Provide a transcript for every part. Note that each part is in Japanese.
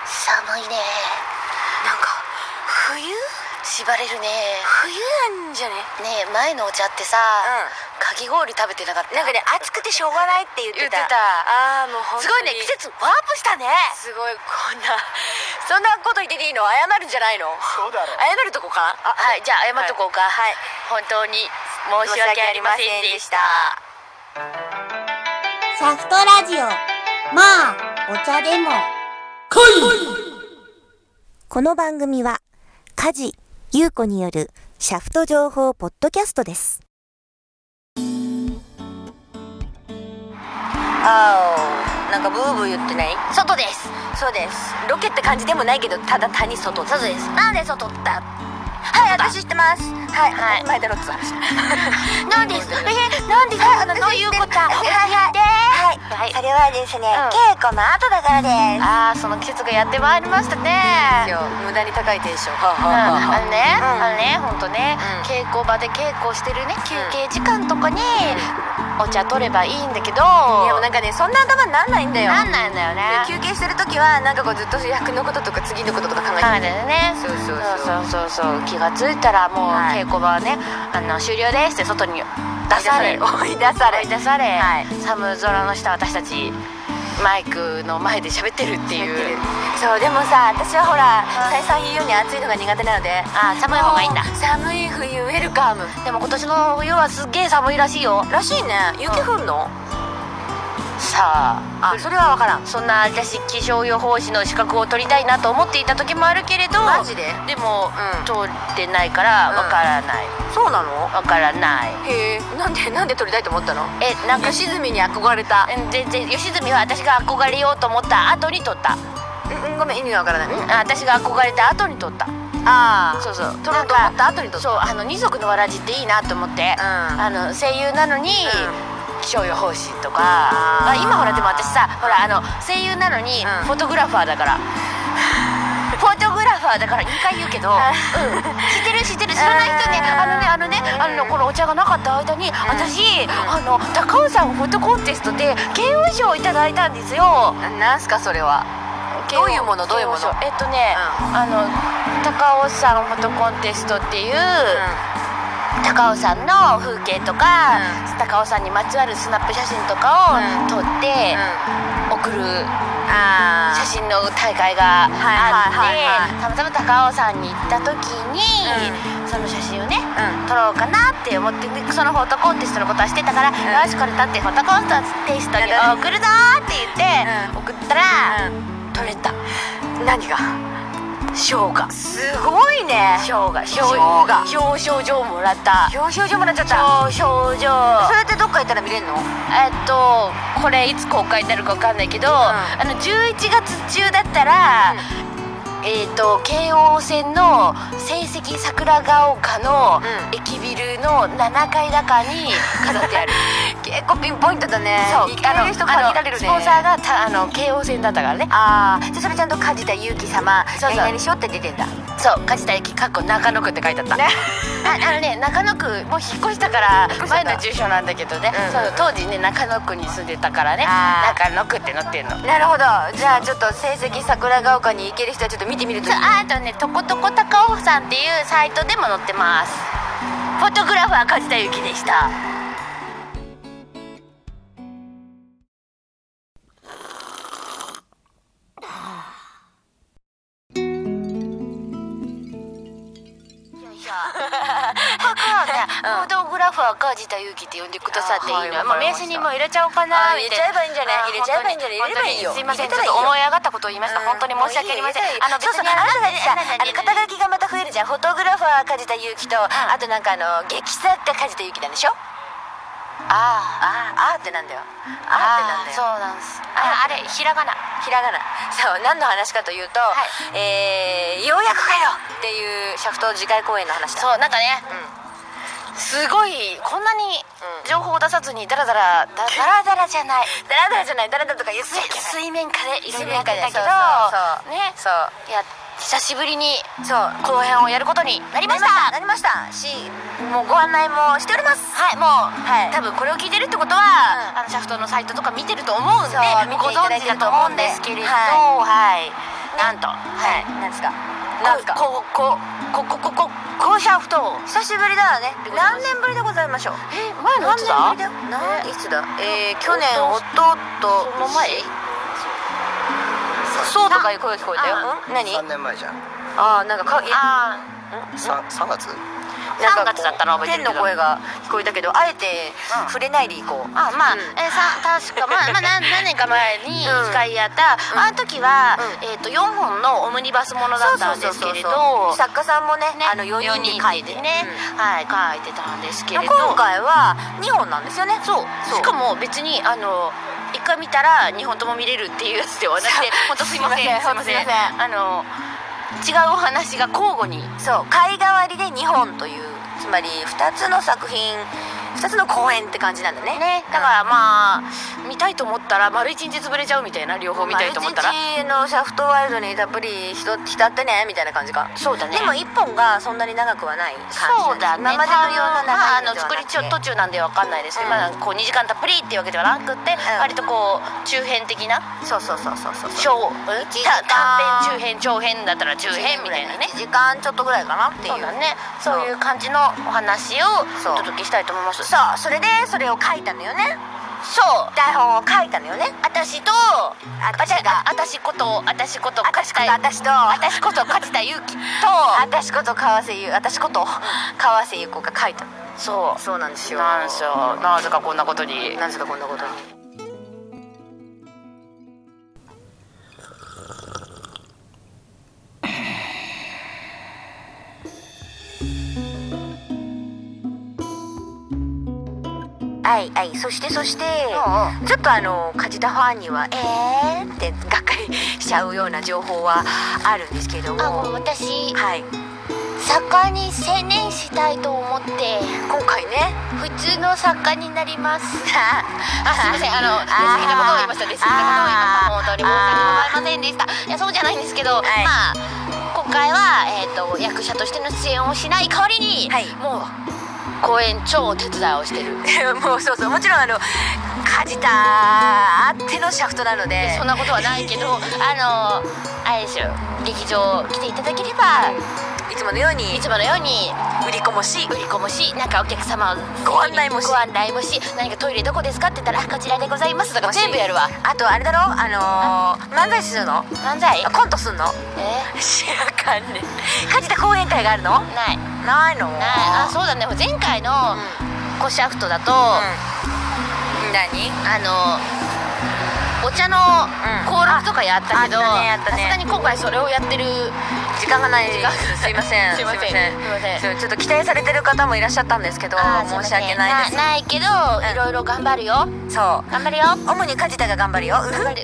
寒いね。 なんか冬縛れるね。 冬なんじゃね。 ねえ、前のお茶ってさ、かき氷食べてなかった？ なんかね、暑くてしょうがないって言ってた。 ああ、もう本当にすごいね、季節ワープしたね。 すごい、そんなこと言ってていいの？謝るんじゃないの？ そうだろ。 謝るとこか。 はい、じゃあ謝っとこうか。 はい、 本当に申し訳ありませんでした。 シャフトラジオ、まあお茶でもこの番組は梶優子によるシャフト情報ポッドキャストです。 なんかブーブー言ってない？ 外です。 そうです。ロケって感じでもないけど、ただ単に外です。 なんで外だ？ はい、私知ってます。はい、 はい、 前だろって話。 なんです。なんでどういうこと？教えて。 はい、それはですね、稽古の後だからです。 ああ、その季節がやってまいりましたね。 無駄に高いテンション。 あのね、ほんとね、稽古場で稽古してるね、休憩時間とかにお茶取ればいいんだけど、 いやもうなんかね、そんな頭になんないんだよ。 なんないんだよね。 休憩してる時はなんかこうずっと役のこととか次のこととか考えてるね。 そう気がついたらもう稽古場はね、終了ですって外に追い出され、寒空の下私たちマイクの前で喋ってるっていう。 そうでもさ、私はほら再三言うように暑いのが苦手なので、 寒い方がいいんだ。 寒い冬ウェルカム。 でも今年の冬はすっげえ寒いらしいよ。 らしいね。雪降んの？ さあ、 それは分からん。 そんな私気象予報士の資格を取りたいなと思っていた時もあるけれど、 マジで？ でも、通ってないから分からない。 そうなの？ 分からない。 へえ、なんで取りたいと思ったの？ なんか吉住に憧れた。 全然吉住は私が憧れようと思った後に取った。 ごめん、意味が分からない。 私が憧れた後に取った。そう取ろうと思った後に取った。 そう、二足のわらじっていいなと思って、声優なのに、気象予報士とか、今ほらでも私さ、ほら声優なのにフォトグラファーだから、フォトグラファーだから2回言うけど、知ってる知らない人ね、このお茶がなかった間に私高尾山フォトコンテストで慶応賞をいただいたんですよ。 なんすかそれは？どういうもの？ 高尾山フォトコンテストっていう、高尾山の風景とか、高尾山にまつわるスナップ写真とかを撮って送る写真の大会があって、たまたま高尾山に行った時に、その写真をね、撮ろうかなって思って、そのフォトコンテストのことはしてたから、よしこれ撮ってフォトコンテストに送るぞって言って送ったら、撮れた。 何が？ 賞が。 すごいね。 賞が表彰状もらった。 表彰状もらっちゃった。 表彰状。 それってどっか行ったら見れるの？ これいつ公開になるか分かんないけど、11月中だったら、京王線の成績桜ヶ丘の駅ビルの7階高に飾ってある。 結構ピンポイントだね。 そう、 行ける人限られるね。 スポンサーが京王線だったからね。 じゃあそれちゃんと梶田裕貴様何々しょって出てんだ。 そう、梶田裕貴中野区って書いてあった。中野区もう引っ越したから前の住所なんだけどね、当時ね中野区に住んでたからね、中野区って載ってんの。 なるほど。じゃあちょっと成績桜ヶ丘に行ける人はちょっと見てみるといい。 とことこ高尾山っていうサイトでも載ってます。フォトグラファー梶田裕貴でした。フォトグラファー梶田裕貴って呼んでくださっていいの？名刺にも入れちゃおうかな。 入れちゃえばいいんじゃない？入れればいいよ。 すいません、ちょっと思い上がったことを言いました。本当に申し訳ありません。 そうそう、あなたたちさ、肩書きがまた増えるじゃん。フォトグラファー梶田裕貴と、あとなんか劇作家梶田裕貴なんでしょ？ってなんだよ。 そうなんです。あれひらがな。 そう、何の話かというと、ようやくかよっていうシャフト次回公演の話だ。 そう、なんかね、すごいこんなに情報を出さずにダラダラじゃないダラダラとか言って水面下でいろいろやってたけどね、いや久しぶりに後編をやることになりましたし、もうご案内もしております。 多分これを聞いてるってことは、シャフトのサイトとか見てると思うんで、ご存知だと思うんですけれど、 なんとなんですかなんですかこシャフト久しぶりだよね。何年ぶりでございましょう。 前のいつだいつだ去年おととその前そうとかいう声が聞こえたよ。何 3年前じゃん。 なんか 3月 3月だったの覚えて天るけどの声が聞こえたけど、あえて触れないでいこう。 確か何年か前に司会やった、あの時は、4本のオムニバスものだったんですけれど、 作家さんもね4人で書いてね、書いてたんですけれど、 今回は2本なんですよね。 そうしかも別に一回見たら2本とも見れるっていうやつではなくて、本当すいません違うお話が交互に回替わりで2本という、つまり2つの作品2つの公演って感じなんだね。 だから見たいと思ったら丸1日潰れちゃうみたいな、両方見たいと思ったら丸1日のシャフトワイルドにたっぷり浸ってねみたいな感じか。 そうだね。 でも1本がそんなに長くはない感じ。 そうだね。 今までのような長いのではなくて、 作り途中なんで分かんないですけど、こう2時間たっぷりっていうわけではなくて、割とこう中編的なそう短編中編長編だったら中編みたいなね、 1時間ちょっとぐらいかなっていう、 そういう感じのお話をお届けしたいと思います。 それでそれを書いたのよね。 そう台本を書いたのよね。 私こと梶田裕貴と私こと川瀬優子が書いた。そうなんですよ。 なぜかこんなことに。 そしてちょっと梶田ファンにはってがっかりしちゃうような情報はあるんですけども、 私作家に専念したいと思って、 今回ね普通の作家になります。すいません、出過ぎなことを言いました。本当に申し訳ございませんでした。いや、そうじゃないんですけど、今回は役者としての出演をしない代わりに、もう公演超手伝いをしてるもうそうもちろん梶田あってのシャフトなので、 そんなことはないけどあれですよ、劇場来ていただければいつものように売り込もしなんかお客様ご案内もし何かトイレどこですかって言ったらこちらでございますとか全部やるわ。 あとあれだろ、漫才するの？ 漫才コントすんの？知らかんね。梶田講演会があるの？ないの？ そうだね。前回のコシャフトだと何？ お茶の登録とかやったけど、さすがに今回それをやってる時間がない。すいませんちょっと期待されてる方もいらっしゃったんですけど、申し訳ないです。 ないけどいろいろ頑張るよ。頑張るよ。 主に梶田が頑張るよ。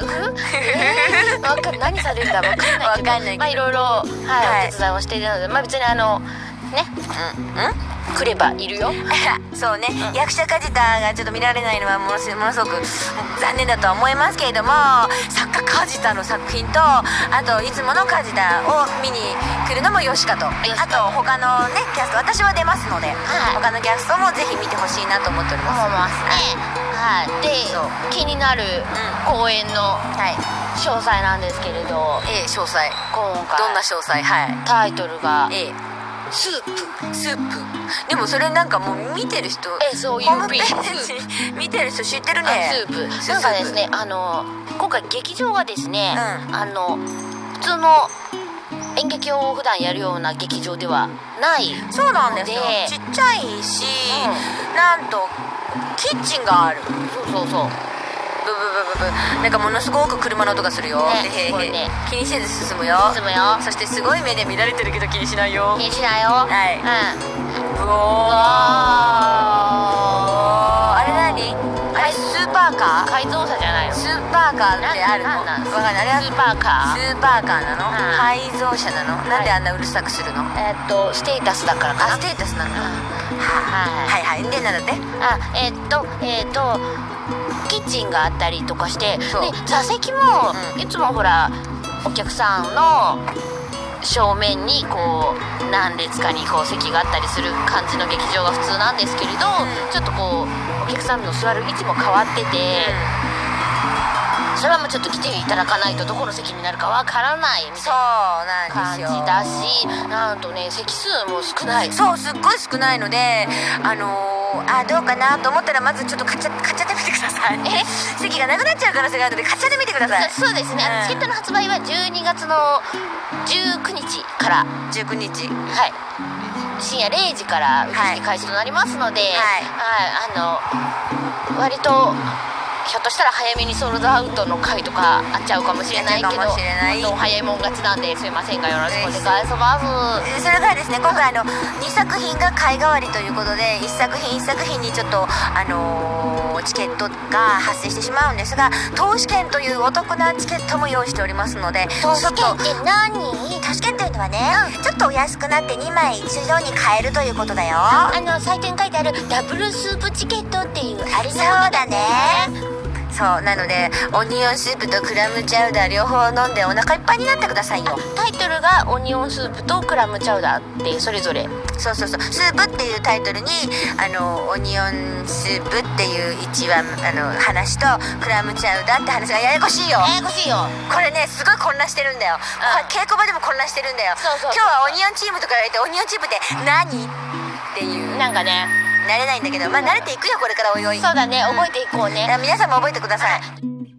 何されるか分かんないけど、いろいろお手伝いをしているので、別に来ればいるよ。 そうね、役者梶田がちょっと見られないのはものすごく残念だとは思いますけれども、作家梶田の作品と、あといつもの梶田を見に来るのもよしかと、あと他のねキャスト、私は出ますので、他のキャストもぜひ見てほしいなと思っております。 で、気になる公演の詳細なんですけれど、 詳細、 今回どんな詳細？ タイトルがスープ。でもそれなんかもう見てる人、 そういうホームページ見てる人知ってるね。 スープなんかですね、今回劇場がですね、普通の演劇を普段やるような劇場ではないので、 そうなんですよ。ちっちゃいし、なんとキッチンがある。 そうなんかものすごく車の音がするよ。気にせず進むよ。そしてすごい目で見られてるけど気にしないよ。 はい。 あれ何？あれスーパーカー？ 改造車じゃないの？ スーパーカーってあるの？わかんない。あれはスーパーカーなの？改造車なの？なんであんなうるさくするの？ ステータスだからかな。 ステータスなんだ。でなんだって？ キッチンがあったりとかして、で座席もいつもほらお客さんの正面にこう何列かにこう席があったりする感じの劇場が普通なんですけれど、ちょっとこうお客さんの座る位置も変わってて、 それはもうちょっと来ていただかないとどこの席になるかわからないみそうたいななんですよ。 感じだし、なんとね席数も少ない。 そうすっごい少ないので、どうかなと思ったらまずちょっと買っちゃってみてください。席がなくなっちゃう可能性があるので買っちゃってみてください。 そうですね、チケットの発売は12月の19日から 19日、 はい、深夜0時から受付開始となりますので、割とひょっとしたら早めにソールドアウトの回とかあっちゃうかもしれないけど、早いもん勝ちなんですいませんがよろしくお願いします。 それからですね、今回2作品が買い替わりということで、1作品にちょっとチケットが発生してしまうんですが、投資券というお得なチケットも用意しておりますので。 投資券って何？投資券というのはね、ちょっとお安くなって2枚一度に買えるということだよ。 サイトに書いてあるダブルスープチケットっていうあれのそうだね。 そうなので、オニオンスープとクラムチャウダー両方飲んでお腹いっぱいになってくださいよ。 タイトルがオニオンスープとクラムチャウダーってそれぞれ。 そうスープっていうタイトルにオニオンスープっていう一話話とクラムチャウダーって話がややこしいよ。これねすごい混乱してるんだよ。稽古場でも混乱してるんだよ。今日はオニオンチームとか言われて、オニオンチームって何っていうなんかね慣れないんだけど、慣れていくよこれからおいおい。 そうだね、覚えていこうね。 皆さんも覚えてください。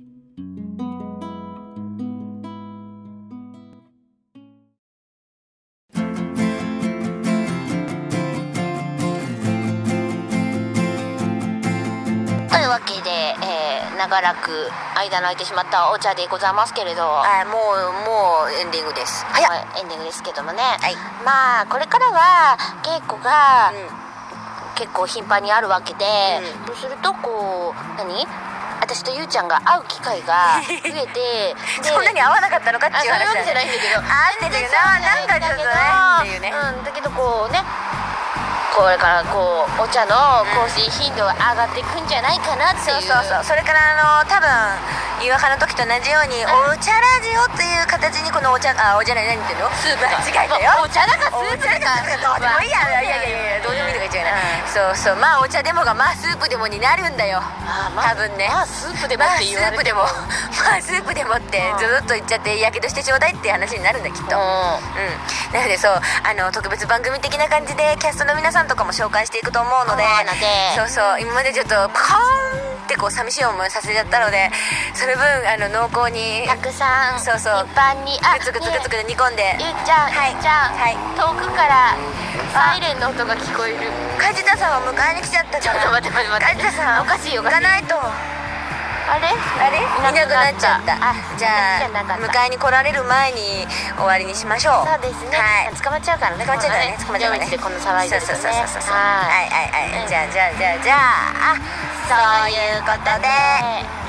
というわけで、長らく間の空いてしまったお茶でございますけれど、 もうエンディングです。 エンディングですけどもね、まあこれからは稽古が、結構頻繁にあるわけで、そうすると私とゆうちゃんが会う機会が増えてそんなに会わなかったのかっていう話だね。 そういうわけじゃないんだけど、 会ってるよな、なんかちょっとねっていうね。 だけどこれからお茶の更新頻度が上がっていくんじゃないかなっていう。 それから多分夕飯の時と同じように、お茶ラジオっていう形にこのお茶お茶何言ってんのスープ間違えたよ。 お茶だかスープだかどうでもいいや。いやどうでもいいとか言っちゃうね。まあお茶でもがスープでもになるんだよ多分ね。 スープでもって言われてもスープでもってずっと言っちゃってやけどしてちょうだいっていう話になるんだきっと。なので特別番組的な感じでキャストの皆さんとかも紹介していくと思うので、今までちょっとポカーンって寂しい思いさせちゃったので、その分濃厚にたくさん一般にグツグツ煮込んで。 ゆうちゃん遠くからサイレンの音が聞こえる。 梶田さんを迎えに来ちゃったから。 ちょっと待って梶田さんおかしい行かないと。 あれいなくなっちゃった。じゃあ迎えに来られる前に終わりにしましょう。 そうですね、捕まっちゃうからね。 捕まっちゃうからね。 夜道でこの騒いでるとね。 じゃあそういうことで